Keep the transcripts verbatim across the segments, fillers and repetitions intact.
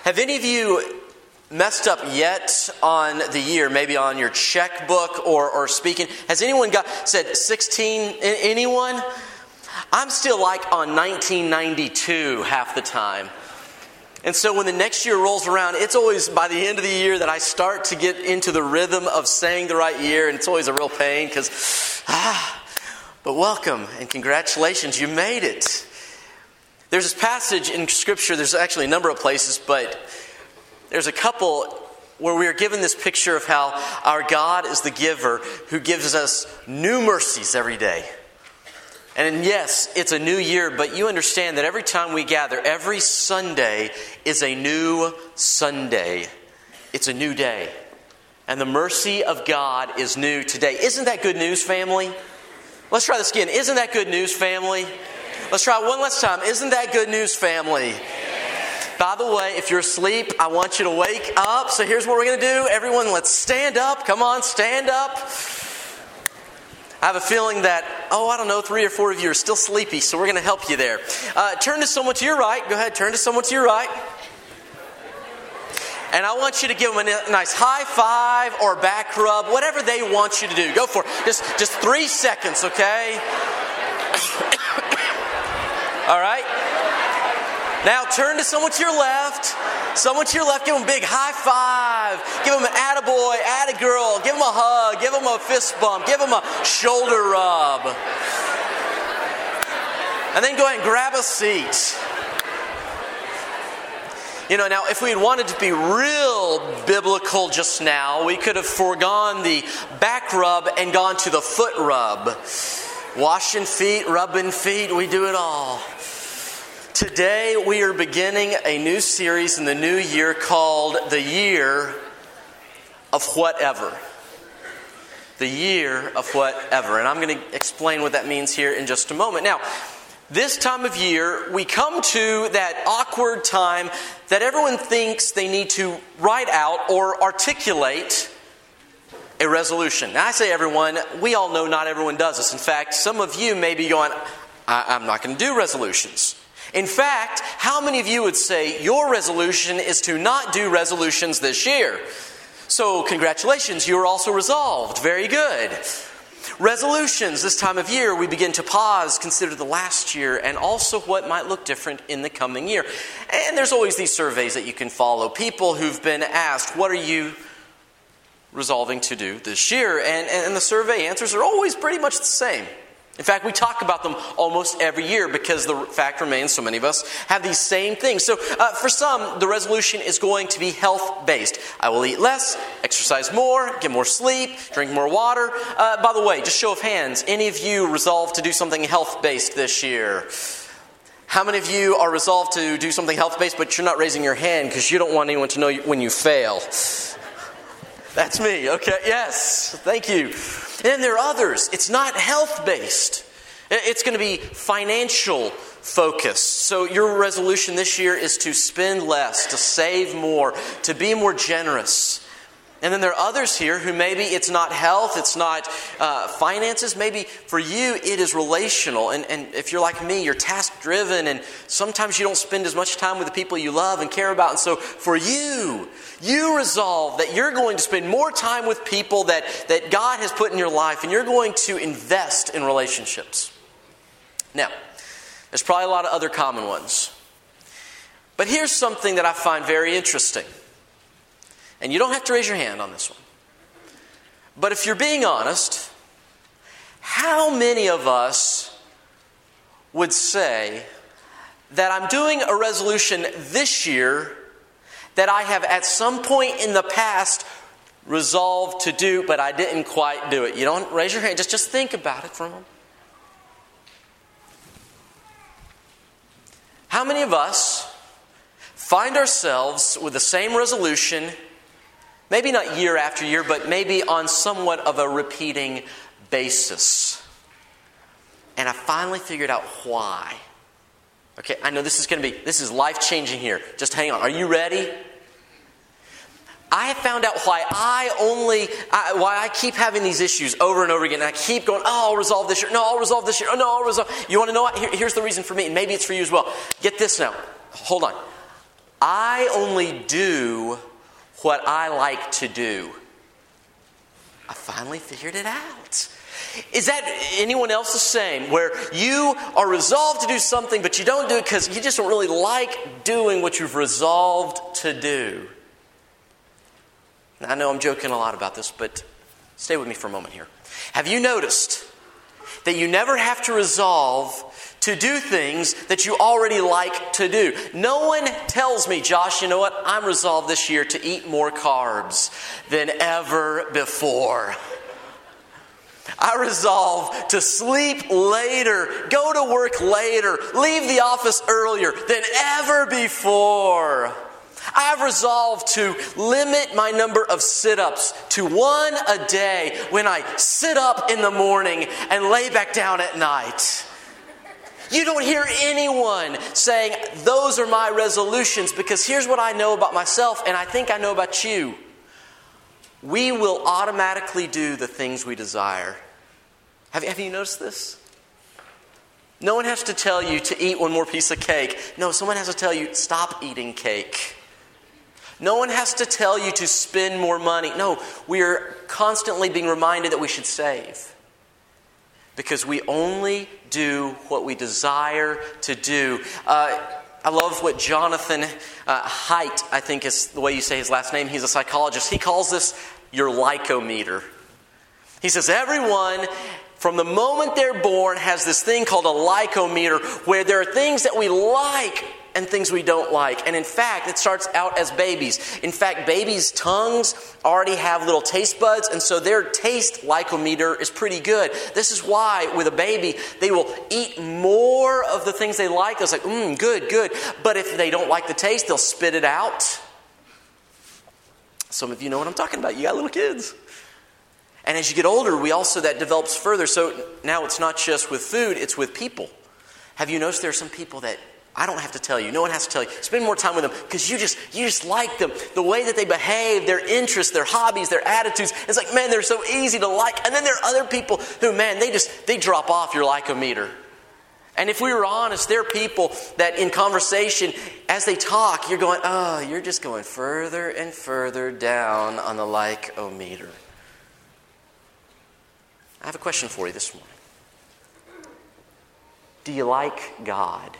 Have any of you messed up yet on the year, maybe on your checkbook or, or speaking? Has anyone got said sixteen? Anyone? I'm still like on nineteen ninety-two half the time. And so when the next year rolls around, it's always by the end of the year that I start to get into the rhythm of saying the right year. And it's always a real pain because, ah, but welcome and congratulations, you made it. There's this passage in Scripture, there's actually a number of places, but there's a couple where we are given this picture of how our God is the giver who gives us new mercies every day. And yes, it's a new year, but you understand that every time we gather, every Sunday is a new Sunday. It's a new day. And the mercy of God is new today. Isn't that good news, family? Let's try this again. Isn't that good news, family? Let's try it one last time. Isn't that good news, family? By the way, if you're asleep, I want you to wake up. So here's what we're going to do. Everyone, let's stand up. Come on, stand up. I have a feeling that, oh, I don't know, three or four of you are still sleepy, so we're going to help you there. Uh, turn to someone to your right. Go ahead, turn to someone to your right. And I want you to give them a nice high five or back rub, whatever they want you to do. Go for it. Just, just three seconds, okay? All right? Now turn to someone to your left. Someone to your left, give them a big high five. Give them an attaboy, attagirl. Give them a hug. Give them a fist bump. Give them a shoulder rub. And then go ahead and grab a seat. You know, now if we had wanted to be real biblical just now, we could have foregone the back rub and gone to the foot rub. Washing feet, rubbing feet, we do it all. Today we are beginning a new series in the new year called The Year of Whatever. The Year of Whatever. And I'm going to explain what that means here in just a moment. Now, this time of year, we come to that awkward time that everyone thinks they need to write out or articulate a resolution. Now, I say everyone, we all know not everyone does this. In fact, some of you may be going, I- I'm not going to do resolutions. In fact, how many of you would say your resolution is to not do resolutions this year? So, congratulations, you are also resolved. Very good. Resolutions, this time of year, we begin to pause, consider the last year, and also what might look different in the coming year. And there's always these surveys that you can follow. People who've been asked, what are you resolving to do this year? And, and the survey answers are always pretty much the same. In fact, we talk about them almost every year because the fact remains so many of us have these same things. So uh, for some, the resolution is going to be health-based. I will eat less, exercise more, get more sleep, drink more water. Uh, by the way, just show of hands, any of you resolved to do something health-based this year? How many of you are resolved to do something health-based, but you're not raising your hand because you don't want anyone to know when you fail? That's me. Okay, yes. Thank you. And then there are others. It's not health-based. It's going to be financial focused. So your resolution this year is to spend less, to save more, to be more generous. And then there are others here who maybe it's not health, it's not uh, finances. Maybe for you it is relational. And, and if you're like me, you're task-driven and sometimes you don't spend as much time with the people you love and care about. And so for you, you resolve that you're going to spend more time with people that, that God has put in your life and you're going to invest in relationships. Now, there's probably a lot of other common ones. But here's something that I find very interesting. And you don't have to raise your hand on this one. But if you're being honest, how many of us would say that I'm doing a resolution this year that I have at some point in the past resolved to do, but I didn't quite do it? You don't raise your hand. Just, just think about it for a moment. How many of us find ourselves with the same resolution, maybe not year after year, but maybe on somewhat of a repeating basis? And I finally figured out why. Okay, I know this is going to be, this is life-changing here. Just hang on. Are you ready? I have found out why I only, I, why I keep having these issues over and over again. And I keep going, oh, I'll resolve this year. No, I'll resolve this year. Oh, no, I'll resolve. You want to know what? Here, here's the reason for me. And maybe it's for you as well. Get this now. Hold on. I only do what I like to do. I finally figured it out. Is that anyone else the same? Where you are resolved to do something, but you don't do it because you just don't really like doing what you've resolved to do? Now, I know I'm joking a lot about this, but stay with me for a moment here. Have you noticed that you never have to resolve to do things that you already like to do? No one tells me, Josh, you know what? I'm resolved this year to eat more carbs than ever before. I resolve to sleep later, go to work later, leave the office earlier than ever before. I've resolved to limit my number of sit-ups to one a day when I sit up in the morning and lay back down at night. You don't hear anyone saying, those are my resolutions, because here's what I know about myself, and I think I know about you. We will automatically do the things we desire. Have, have you noticed this? No one has to tell you to eat one more piece of cake. No, someone has to tell you, stop eating cake. No one has to tell you to spend more money. No, we are constantly being reminded that we should save. Because we only do what we desire to do. Uh, I love what Jonathan uh, Haidt, I think is the way you say his last name. He's a psychologist. He calls this your lycometer. He says everyone, from the moment they're born, has this thing called a lycometer, where there are things that we like and things we don't like. And in fact, it starts out as babies. In fact, babies' tongues already have little taste buds, and so their taste lycometer is pretty good. This is why with a baby, they will eat more of the things they like. They'll say, mmm, good, good. But if they don't like the taste, they'll spit it out. Some of you know what I'm talking about. You got little kids. And as you get older, we also, that develops further. So now it's not just with food, it's with people. Have you noticed there are some people that I don't have to tell you. No one has to tell you. Spend more time with them because you just you just like them. The way that they behave, their interests, their hobbies, their attitudes. It's like, man, they're so easy to like. And then there are other people who, man, they just they drop off your lycometer. And if we were honest, there are people that in conversation, as they talk, you're going, oh, you're just going further and further down on the lycometer. I have a question for you this morning. Do you like God?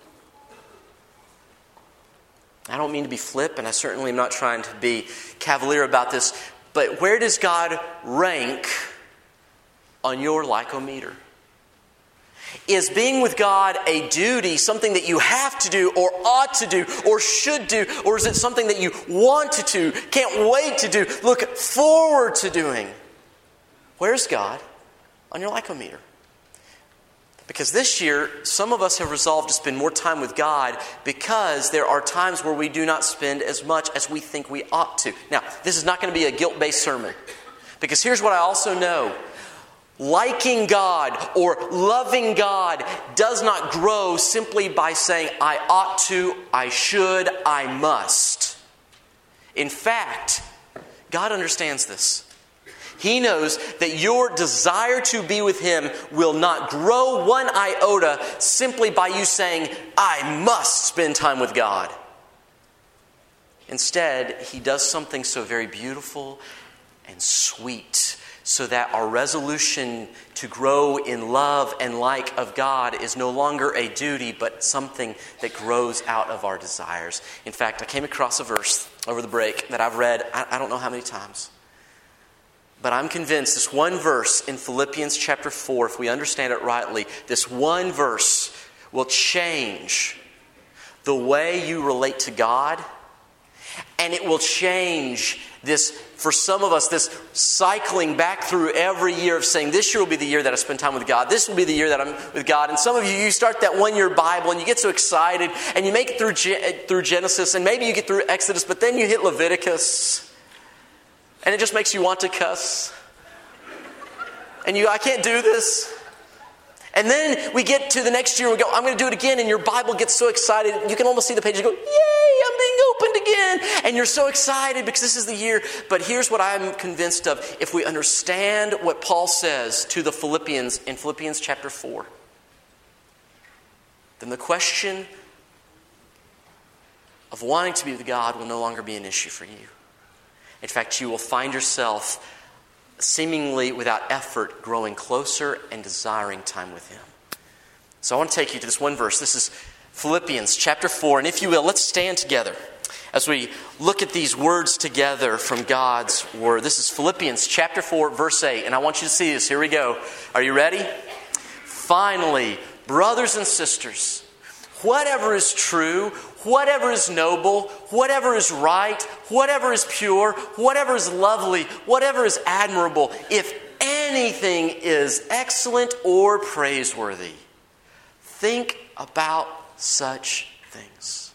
I don't mean to be flip, and I certainly am not trying to be cavalier about this, but where does God rank on your lycometer? Is being with God a duty, something that you have to do or ought to do or should do, or is it something that you want to do, can't wait to do, look forward to doing? Where's God on your lycometer? Because this year, some of us have resolved to spend more time with God because there are times where we do not spend as much as we think we ought to. Now, this is not going to be a guilt-based sermon. Because here's what I also know. Liking God or loving God does not grow simply by saying, I ought to, I should, I must. In fact, God understands this. He knows that your desire to be with Him will not grow one iota simply by you saying, I must spend time with God. Instead, He does something so very beautiful and sweet so that our resolution to grow in love and like of God is no longer a duty, but something that grows out of our desires. In fact, I came across a verse over the break that I've read, I don't know how many times. But I'm convinced this one verse in Philippians chapter four, if we understand it rightly, this one verse will change the way you relate to God. And it will change this, for some of us, this cycling back through every year of saying, this year will be the year that I spend time with God. This will be the year that I'm with God. And some of you, you start that one-year Bible and you get so excited and you make it through, through Genesis and maybe you get through Exodus, but then you hit Leviticus. And it just makes you want to cuss. And you, I can't do this. And then we get to the next year and we go, I'm going to do it again. And your Bible gets so excited. You can almost see the page and go, yay, I'm being opened again. And you're so excited because this is the year. But here's what I'm convinced of. If we understand what Paul says to the Philippians in Philippians chapter four, then the question of wanting to be with God will no longer be an issue for you. In fact, you will find yourself seemingly without effort growing closer and desiring time with Him. So I want to take you to this one verse. This is Philippians chapter four. And if you will, let's stand together as we look at these words together from God's Word. This is Philippians chapter four, verse eight. And I want you to see this. Here we go. Are you ready? Finally, brothers and sisters, whatever is true, whatever is noble, whatever is right, whatever is pure, whatever is lovely, whatever is admirable, if anything is excellent or praiseworthy, think about such things.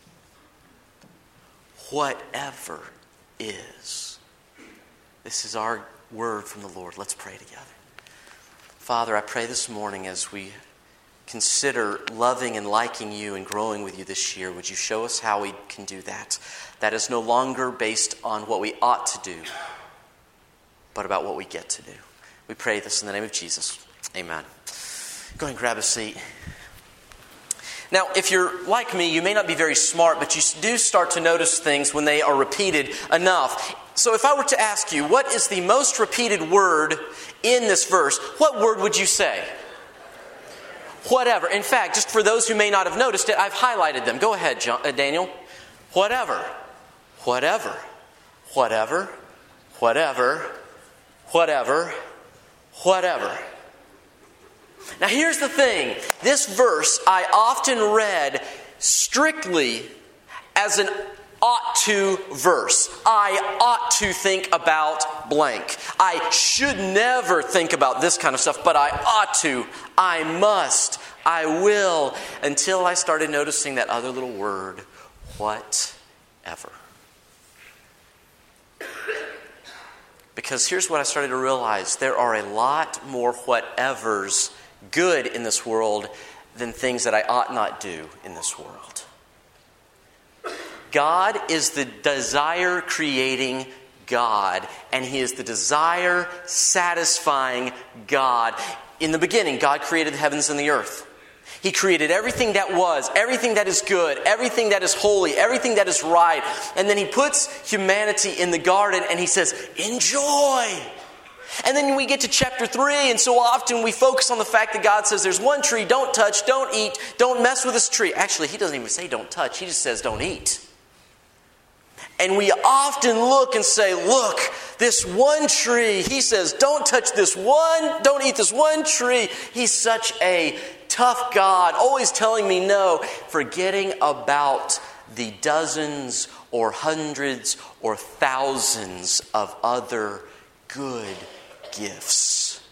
Whatever is. This is our word from the Lord. Let's pray together. Father, I pray this morning as we consider loving and liking you and growing with you this year, would you show us how we can do that? That is no longer based on what we ought to do, but about what we get to do. We pray this in the name of Jesus. Amen. Go ahead and grab a seat. Now, if you're like me, you may not be very smart, but you do start to notice things when they are repeated enough. So if I were to ask you, what is the most repeated word in this verse, what word would you say? Whatever. In fact, just for those who may not have noticed it, I've highlighted them. Go ahead, John, uh, Daniel. Whatever. Whatever. Whatever. Whatever. Whatever. Whatever. Now here's the thing. This verse I often read strictly as an ought to verse. I ought to think about blank. I should never think about this kind of stuff, but I ought to. I must. I will. Until I started noticing that other little word, whatever. Because here's what I started to realize. There are a lot more whatevers good in this world than things that I ought not do in this world. God is the desire-creating God, and He is the desire-satisfying God. In the beginning, God created the heavens and the earth. He created everything that was, everything that is good, everything that is holy, everything that is right. And then He puts humanity in the garden and He says, enjoy. And then we get to chapter three, and so often we focus on the fact that God says there's one tree, don't touch, don't eat, don't mess with this tree. Actually, He doesn't even say don't touch, He just says don't eat. And we often look and say, look, this one tree, He says don't touch this one, don't eat this one tree. He's such a tough God, always telling me no, forgetting about the dozens or hundreds or thousands of other good gifts.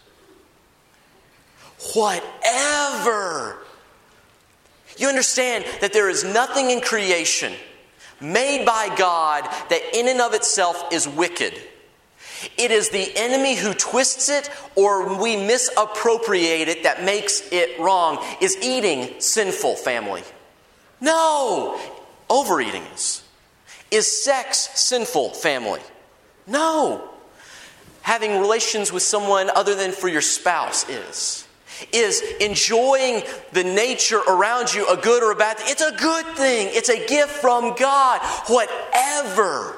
Whatever. You understand that there is nothing in creation made by God that in and of itself is wicked. It is the enemy who twists it or we misappropriate it that makes it wrong. Is eating sinful, family? No. Overeating is. Is sex sinful, family? No. Having relations with someone other than for your spouse is. Is enjoying the nature around you a good or a bad thing? It's a good thing. It's a gift from God. Whatever.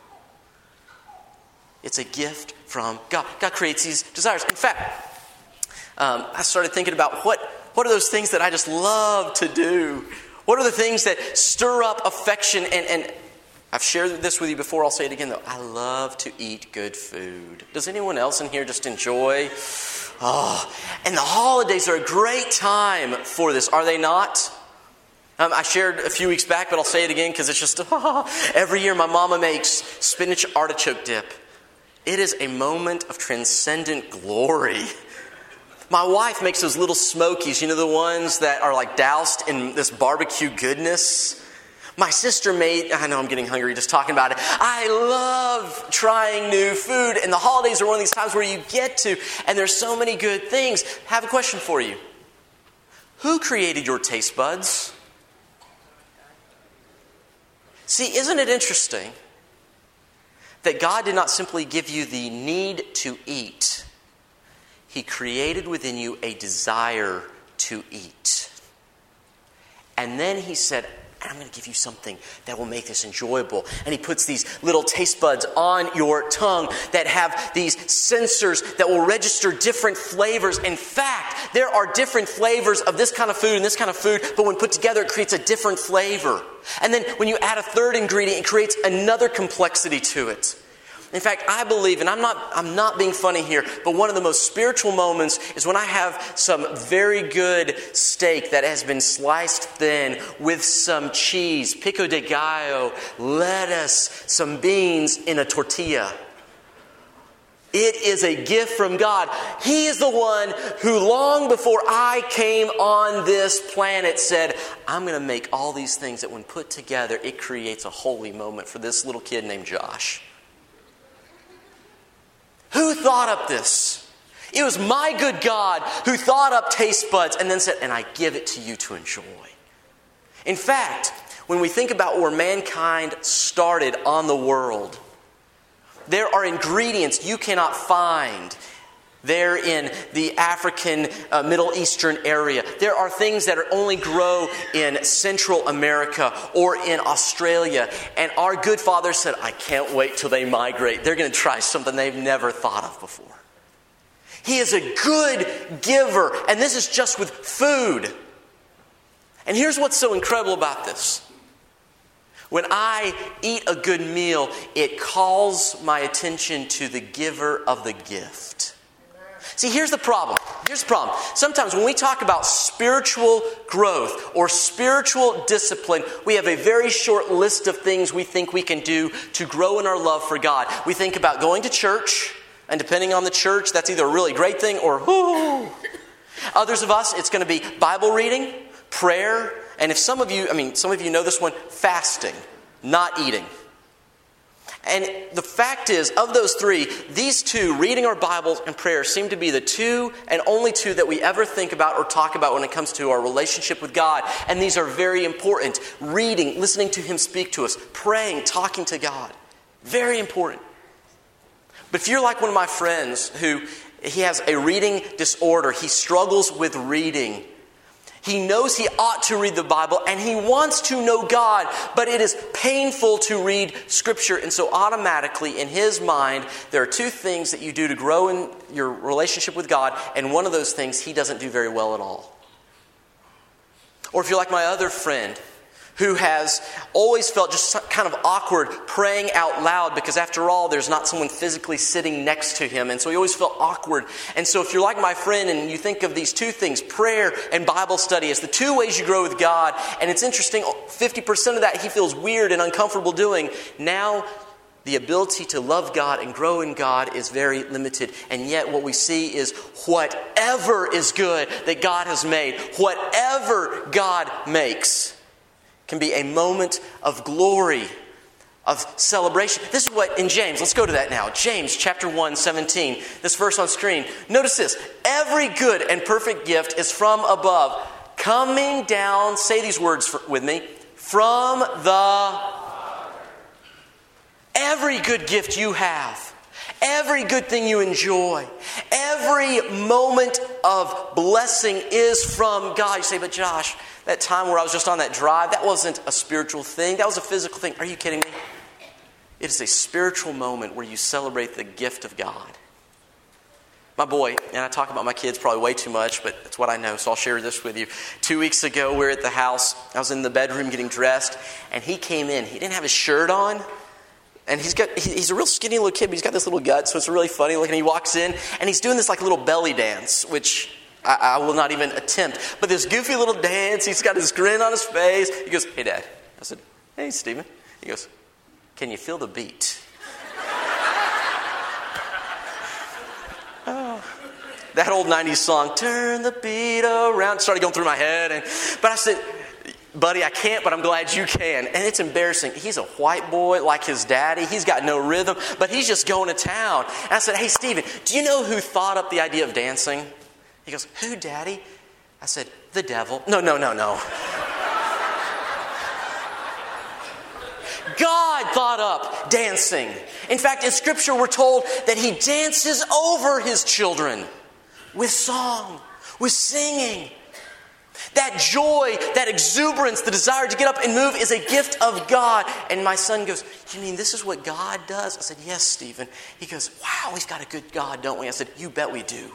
It's a gift from God. God creates these desires. In fact, um, I started thinking about what, what are those things that I just love to do? What are the things that stir up affection? And, and I've shared this with you before. I'll say it again, though. I love to eat good food. Does anyone else in here just enjoy? Oh, and the holidays are a great time for this, are they not? Um, I shared a few weeks back, but I'll say it again because it's just, oh, every year my mama makes spinach artichoke dip. It is a moment of transcendent glory. My wife makes those little smokies, you know, the ones that are like doused in this barbecue goodness. My sister made, I know I'm getting hungry just talking about it. I love trying new food, and the holidays are one of these times where you get to, and there's so many good things. I have a question for you. Who created your taste buds? See, isn't it interesting that God did not simply give you the need to eat. He created within you a desire to eat. And then He said, and I'm going to give you something that will make this enjoyable. And he puts these little taste buds on your tongue that have these sensors that will register different flavors. In fact, there are different flavors of this kind of food and this kind of food, but when put together, it creates a different flavor. And then when you add a third ingredient, it creates another complexity to it. In fact, I believe, and I'm not I'm not being funny here, but one of the most spiritual moments is when I have some very good steak that has been sliced thin with some cheese, pico de gallo, lettuce, some beans in a tortilla. It is a gift from God. He is the one who long before I came on this planet said, I'm going to make all these things that when put together, it creates a holy moment for this little kid named Josh. Who thought up this? It was my good God who thought up taste buds and then said, and I give it to you to enjoy. In fact, when we think about where mankind started on the world, there are ingredients you cannot find there in the African uh, Middle Eastern area. There are things that are only grow in Central America or in Australia. And our good Father said, I can't wait till they migrate. They're going to try something they've never thought of before. He is a good giver. And this is just with food. And here's what's so incredible about this. When I eat a good meal, it calls my attention to the giver of the gift. See, here's the problem. Here's the problem. Sometimes when we talk about spiritual growth or spiritual discipline, we have a very short list of things we think we can do to grow in our love for God. We think about going to church, and depending on the church, that's either a really great thing or whoo. Others of us, it's going to be Bible reading, prayer, and if some of you, I mean, some of you know this one, fasting, not eating. And the fact is, of those three, these two, reading our Bibles and prayer, seem to be the two and only two that we ever think about or talk about when it comes to our relationship with God. And these are very important. Reading, listening to Him speak to us, praying, talking to God. Very important. But if you're like one of my friends who, he has a reading disorder, he struggles with reading. He knows he ought to read the Bible and he wants to know God, but it is painful to read Scripture. And so automatically in his mind, there are two things that you do to grow in your relationship with God, and one of those things he doesn't do very well at all. Or if you're like my other friend who has always felt just kind of awkward praying out loud because after all, there's not someone physically sitting next to him. And so he always felt awkward. And so if you're like my friend and you think of these two things, prayer and Bible study, as the two ways you grow with God, and it's interesting, fifty percent of that he feels weird and uncomfortable doing. Now, the ability to love God and grow in God is very limited. And yet what we see is whatever is good that God has made, whatever God makes, can be a moment of glory, of celebration. This is what in James, let's go to that now. James chapter one, seventeen, this verse on screen. Notice this, every good and perfect gift is from above, coming down, say these words for, with me, from the... Every good gift you have, every good thing you enjoy, every moment of blessing is from God. You say, but Josh, that time where I was just on that drive, that wasn't a spiritual thing. That was a physical thing. Are you kidding me? It is a spiritual moment where you celebrate the gift of God. My boy, and I talk about my kids probably way too much, but it's what I know, so I'll share this with you. Two weeks ago, we were at the house. I was in the bedroom getting dressed, and he came in. He didn't have his shirt on. And he's got, he's a real skinny little kid, but he's got this little gut, so it's really funny looking. He walks in, and he's doing this like little belly dance, which I, I will not even attempt. But this goofy little dance, he's got this grin on his face. He goes, hey, Dad. I said, hey, Stephen. He goes, can you feel the beat? Oh, that old nineties song, turn the beat around, started going through my head. And, but I said, buddy, I can't, but I'm glad you can. And it's embarrassing. He's a white boy like his daddy. He's got no rhythm, but he's just going to town. And I said, hey, Stephen, do you know who thought up the idea of dancing? He goes, who, Daddy? I said, the devil. No, no, no, no. God thought up dancing. In fact, in Scripture, we're told that He dances over His children with song, with singing. That joy, that exuberance, the desire to get up and move is a gift of God. And my son goes, you mean this is what God does? I said, yes, Stephen. He goes, wow, we've got a good God, don't we? I said, you bet we do.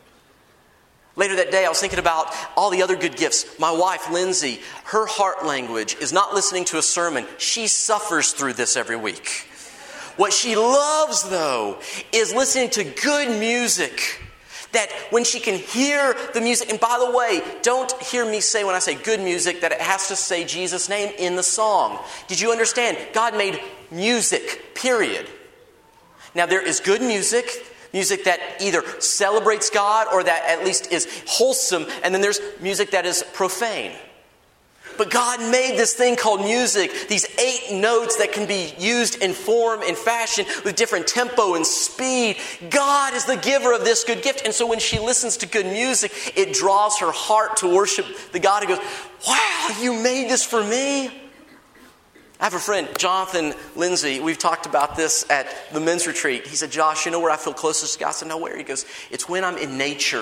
Later that day, I was thinking about all the other good gifts. My wife, Lindsay, her heart language is not listening to a sermon. She suffers through this every week. What she loves, though, is listening to good music. That when she can hear the music, and by the way, don't hear me say when I say good music that it has to say Jesus' name in the song. Did you understand? God made music, period. Now there is good music, music that either celebrates God or that at least is wholesome, and then there's music that is profane. But God made this thing called music, these eight notes that can be used in form and fashion with different tempo and speed. God is the giver of this good gift. And so when she listens to good music, it draws her heart to worship the God who goes, wow, you made this for me? I have a friend, Jonathan Lindsay. We've talked about this at the men's retreat. He said, Josh, you know where I feel closest to God? I said, no, where? He goes, it's when I'm in nature.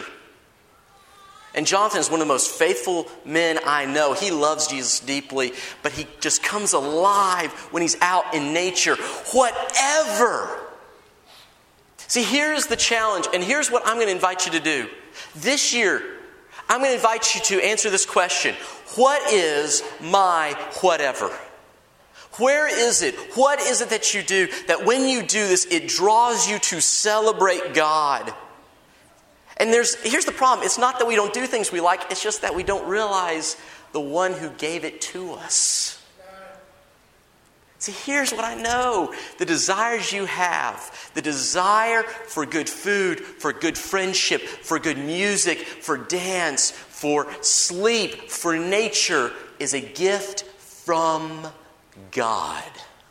And Jonathan is one of the most faithful men I know. He loves Jesus deeply, but he just comes alive when he's out in nature. Whatever. See, here's the challenge, and here's what I'm going to invite you to do. This year, I'm going to invite you to answer this question. What is my whatever? Where is it? What is it that you do that when you do this, it draws you to celebrate God? And there's here's the problem. It's not that we don't do things we like. It's just that we don't realize the one who gave it to us. See, here's what I know. The desires you have, the desire for good food, for good friendship, for good music, for dance, for sleep, for nature, is a gift from God.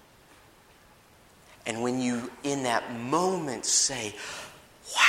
And when you, in that moment, say, wow,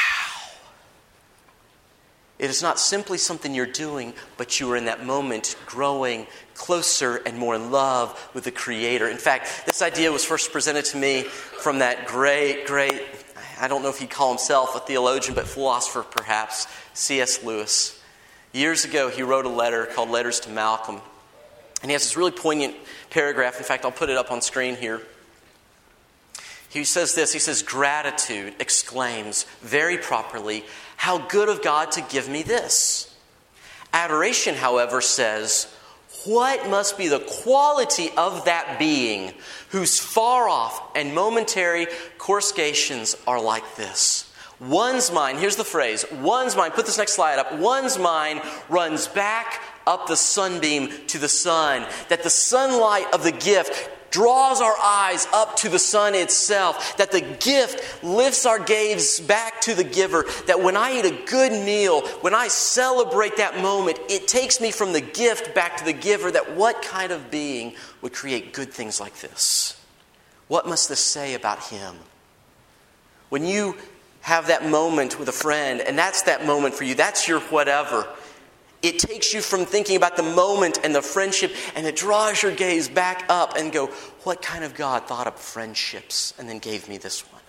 it is not simply something you're doing, but you are in that moment growing closer and more in love with the Creator. In fact, this idea was first presented to me from that great, great, I don't know if he'd call himself a theologian, but philosopher perhaps, C S Lewis. Years ago, he wrote a letter called Letters to Malcolm. And he has this really poignant paragraph. In fact, I'll put it up on screen here. He says this, he says, gratitude exclaims very properly, how good of God to give me this. Adoration, however, says, what must be the quality of that being whose far off and momentary coruscations are like this? One's mind, here's the phrase, one's mind, put this next slide up, one's mind runs back up the sunbeam to the sun, that the sunlight of the gift draws our eyes up to the sun itself, that the gift lifts our gaze back to the giver, that when I eat a good meal, when I celebrate that moment, it takes me from the gift back to the giver, that what kind of being would create good things like this? What must this say about him? When you have that moment with a friend, and that's that moment for you, that's your whatever, it takes you from thinking about the moment and the friendship, and it draws your gaze back up and go, what kind of God thought up friendships and then gave me this one?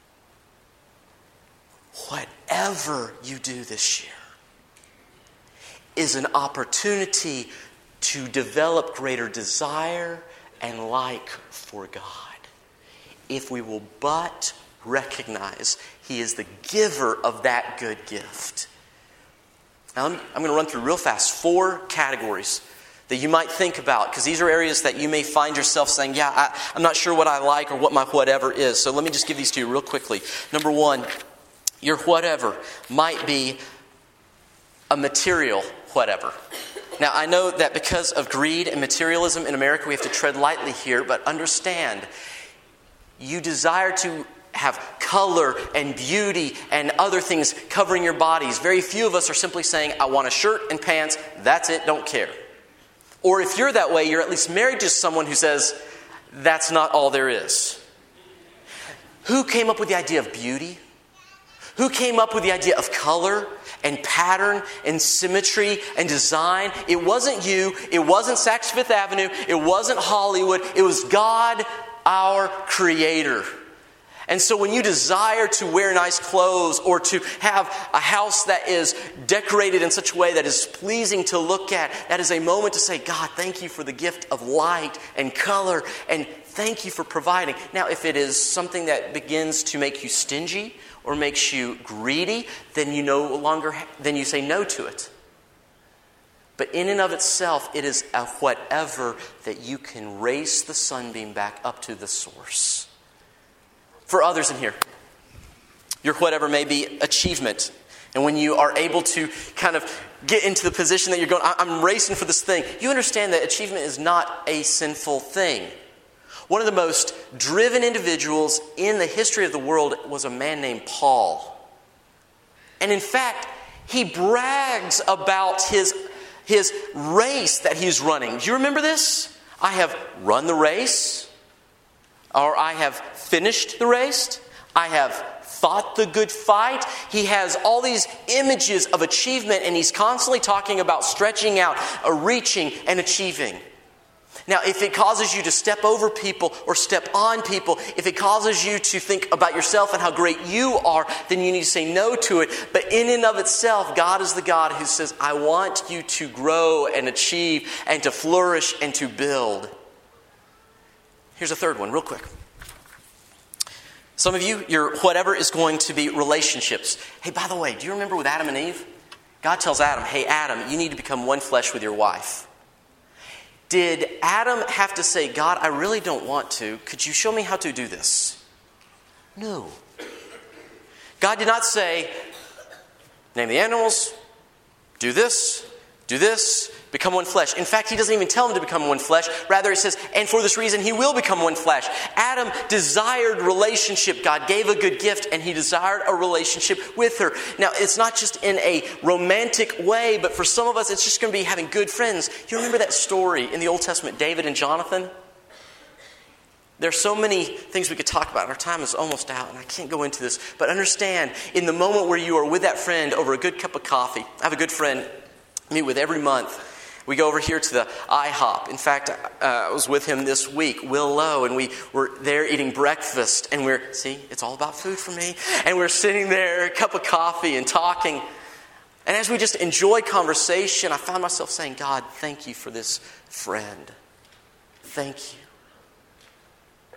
Whatever you do this year is an opportunity to develop greater desire and like for God. If we will but recognize He is the giver of that good gift. Now, I'm going to run through real fast four categories that you might think about, because these are areas that you may find yourself saying, yeah, I, I'm not sure what I like or what my whatever is. So let me just give these to you real quickly. Number one, your whatever might be a material whatever. Now, I know that because of greed and materialism in America, we have to tread lightly here, but understand, you desire to have color and beauty and other things covering your bodies. Very few of us are simply saying, I want a shirt and pants, that's it, don't care. Or if you're that way, you're at least married to someone who says, that's not all there is. Who came up with the idea of beauty? Who came up with the idea of color and pattern and symmetry and design? It wasn't you. It wasn't Saks Fifth Avenue. It wasn't Hollywood. It was God, our Creator. And so when you desire to wear nice clothes or to have a house that is decorated in such a way that is pleasing to look at, that is a moment to say, God, thank you for the gift of light and color, and thank you for providing. Now, if it is something that begins to make you stingy or makes you greedy, then you no longer, ha- then you say no to it. But in and of itself, it is a whatever that you can raise the sunbeam back up to the source. For others in here, your whatever may be achievement. And when you are able to kind of get into the position that you're going, I'm racing for this thing, you understand that achievement is not a sinful thing. One of the most driven individuals in the history of the world was a man named Paul. And in fact, he brags about his, his race that he's running. Do you remember this? I have run the race. Or I have finished the race. I have fought the good fight. He has all these images of achievement, and he's constantly talking about stretching out, or reaching, and achieving. Now, if it causes you to step over people or step on people, if it causes you to think about yourself and how great you are, then you need to say no to it. But in and of itself, God is the God who says, I want you to grow and achieve and to flourish and to build. Here's a third one, real quick. Some of you, your whatever is going to be relationships. Hey, by the way, do you remember with Adam and Eve? God tells Adam, hey, Adam, you need to become one flesh with your wife. Did Adam have to say, God, I really don't want to. Could you show me how to do this? No. God did not say, name the animals, do this, do this, become one flesh. In fact, he doesn't even tell him to become one flesh. Rather, he says, and for this reason, he will become one flesh. Adam desired relationship. God gave a good gift, and he desired a relationship with her. Now, it's not just in a romantic way, but for some of us, it's just going to be having good friends. You remember that story in the Old Testament, David and Jonathan? There's so many things we could talk about. Our time is almost out, and I can't go into this. But understand, in the moment where you are with that friend over a good cup of coffee, I have a good friend I meet with every month. We go over here to the IHOP. In fact, uh, I was with him this week, Will Lowe, and we were there eating breakfast. And we're, see, it's all about food for me. And we're sitting there, a cup of coffee and talking. And as we just enjoy conversation, I found myself saying, God, thank you for this friend. Thank you.